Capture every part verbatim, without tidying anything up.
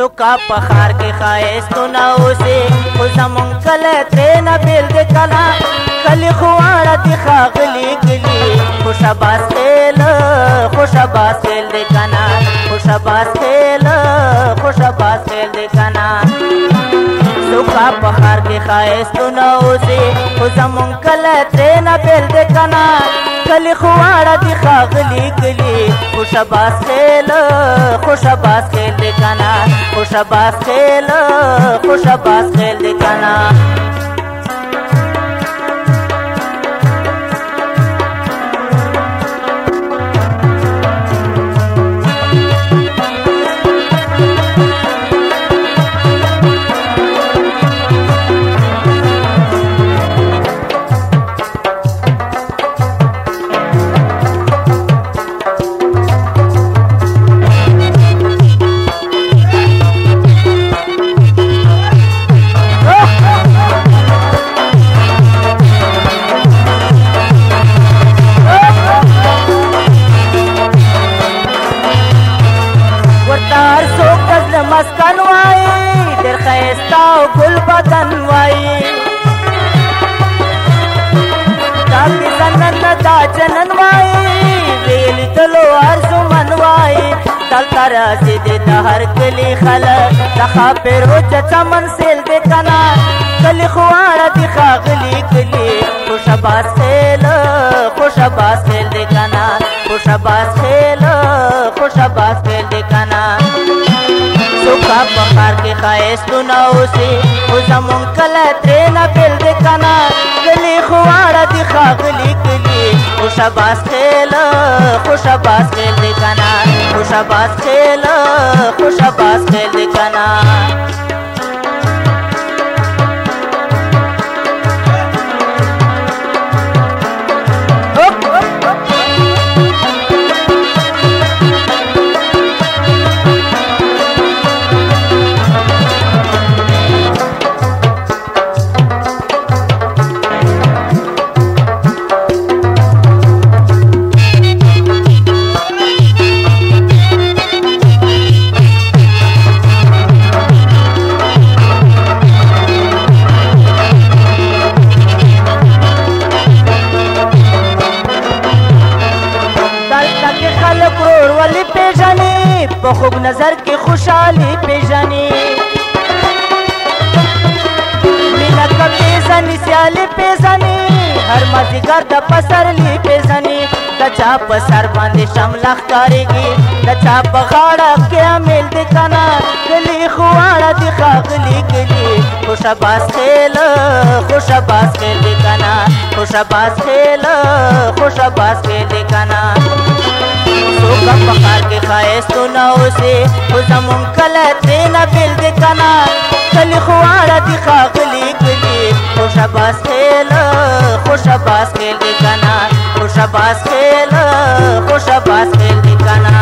سوکا پخار کې خایستو نه اوسې خو زمون کله ترې نه بیل دې کنا کلی خواړه دې ښاغلي کلي خوشاباس خیل خوشاباس خیل دې کنا خوشاباس خیل خوشاباس خیل دې کنا سوکا پخار کې خایستو نه اوسې خو زمون کله ترې نه بیل دې کنا کلی خواړه دې ښاغلي کلي خوشاباس خیل خوشاباس خیل دې کنا خوشاباس خیل خوشاباس خیل دې کنا مسکن وای در خیستا و گل بدن وای تاکی زنن دا جنن وای ویلی دلو عرض من وای تل ترازی دی دا هر کلی خلق دخا پیرو چچا من سیل دی کنا کلی خوارا دی خاغلی کلی خوشباس خیل خوشباس خیل دی کنا خوشباس خیل خوشباس خیل دی کنا سوکا پخار کې خایستو نه اوسې خو زمون کله ترې نه بیل دې کنا کلي خواړه دې ښاغلي کلي خوشباس خیل خوشباس خیل دې کنا خوشباس خیل خوشباس خیل دې کنا په خوب نظر کې خوشحالي پیژني مینا کا پیژني سیالي پیژني هر مازیګر د پسرلی پیژني د چا په سر باندې شمله ښکارېږي د چا په غاړه کې امیل دې کنا کلي خواړه دې ښاغلي کلي خوشباس خیل خوشباس خیل دې کنا خوشباس خیل خوشباس خیل دې کنا سوکا پخار کې خایستو نه اوسې خو زمون کله ترې نه بیل دې کنا کلي خواړه دې ښاغلي کلي خوشباس خیل خوشباس خیل دې کنا خوشباس خیل خوشباس خیل دې کنا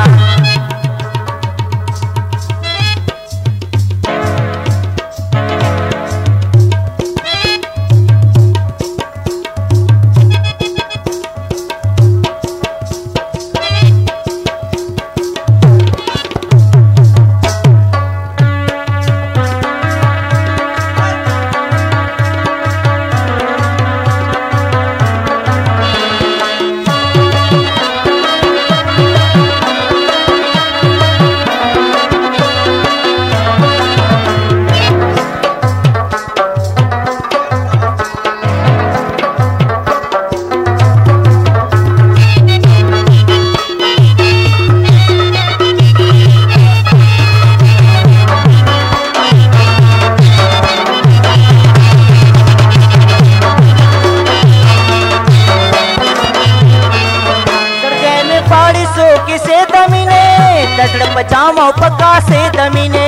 दड़ पजामा पका से दमीने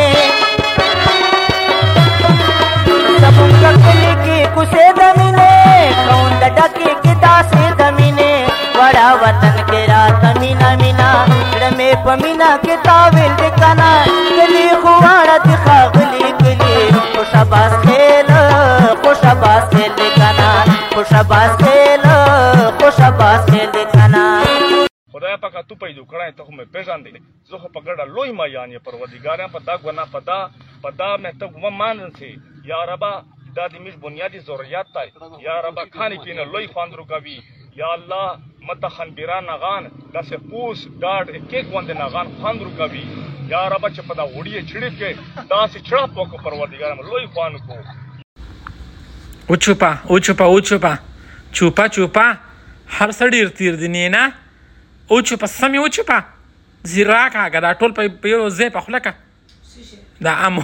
समुद्र के कुसे दमीने कौन डके किता से दमीने बड़ा वतन के रात मीना मीना रमे पमीना के ताविल दिखाना गली खुवाड़ा दिखा गली गली खुशबास खेल खुशबास खेल दिखाना खुशबास खेल खुशबास खेल दिखाना خدای پاک ته پیدا कराए तो मैं पेगान दे जो पकड़ा लोई मा यानी परवरदिगार पता गुना पता पता मैं तो मान से या रबा दादी मिस बुनियादी जरूरियात ता या रबा खाने पीने लोई फांद्रू कभी या अल्लाह मत खनबिरा नगान दसे पूस डाड एक एक वंदे नगान फांद्रू कभी या रबा चपदा उड़िए छिड़क के दास छिड़ा पोको परवरदिगार में लोई फान को उचुपा उचुपा उचुपा चुपा चुपा हर सड़ी तीर दिनी ना उचुपा समी उचुपा ziraka ga da tol pa yo ze pa khulaka da amo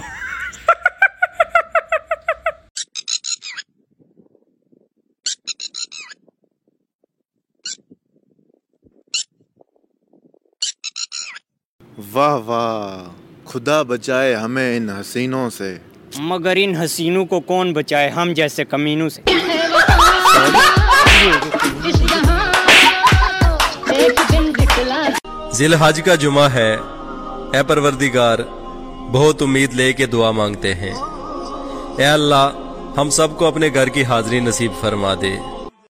वाह वाह खुदा बचाए हमें इन हसीनों से, मगर इन हसीनों को कौन बचाए हम जैसे कमीनों से। जिलहज का जुमा है, ए परवरदिगार बहुत उम्मीद लेके दुआ मांगते हैं। ए अल्लाह हम सबको अपने घर की हाजिरी नसीब फरमा दे।